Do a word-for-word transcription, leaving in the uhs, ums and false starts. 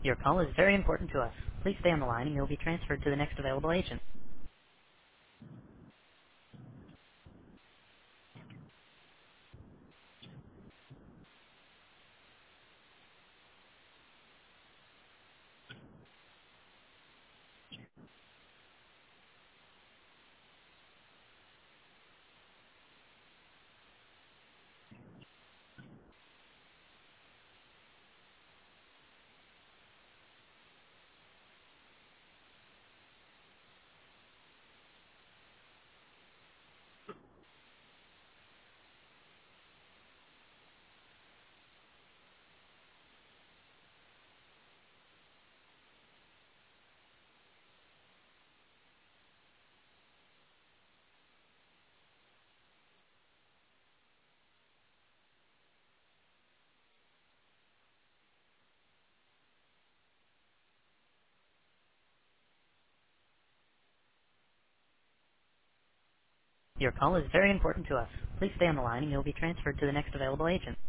Your call is very important to us. Please stay on the line and you'll be transferred to the next available agent. Your call is very important to us. Please stay on the line and you'll be transferred to the next available agent.